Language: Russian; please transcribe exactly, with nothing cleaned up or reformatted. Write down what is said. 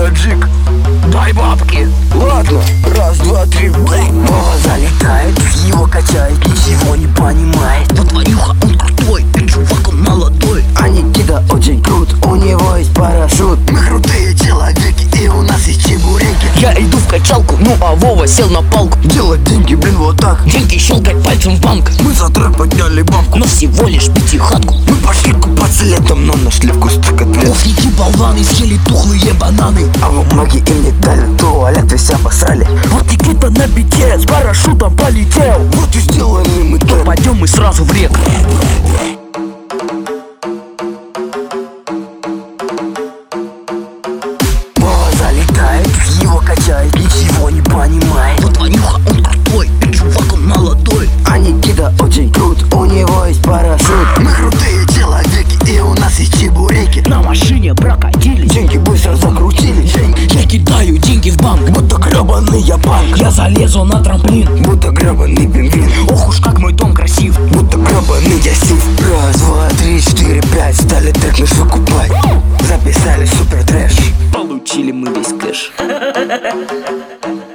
таджик. Дай бабки. Ладно, раз, два, три, блэк. Вова залетает, его качает, ничего не понимает. Твоюха, он крутой, ты чувак, он молодой. А Никита очень крут, у него есть парашют. Мы крутые человеки, и у нас есть чебуреки. Я иду в качалку, ну а Вова сел на палку. Делать деньги, блин, вот так. Деньги щелкать пальцем в банк. Мы за трек подняли бабку, но всего лишь пятихатку. Мы пошли купаться летом, но нашли вкусных котлет. Ох, эти болваны съели тухлые бананы. А в маги им не дали, туалет весь обосрали. Вот Никита на бите с парашютом полетел. Вот и сделали мы то. Пойдем мы сразу в реку. Вова залетает, его качает, ничего не понимает. Вот Ванюха, он крутой, ты чувак, он молодой. А Никита очень крут, у него есть парашют. Мы крутые человеки, и у нас есть чебуреки. На машине прокатились, деньги быстро закрутили. Я кидаю деньги в банк, будто гребаный я банк. Я залезу на трамплин, будто гребаный пингвин. Ох уж как мой дом красив, будто гребаный я сив. Раз, два, три, четыре, пять, стали трек наш выкупать. Записали супер трэш, получили мы весь кэш.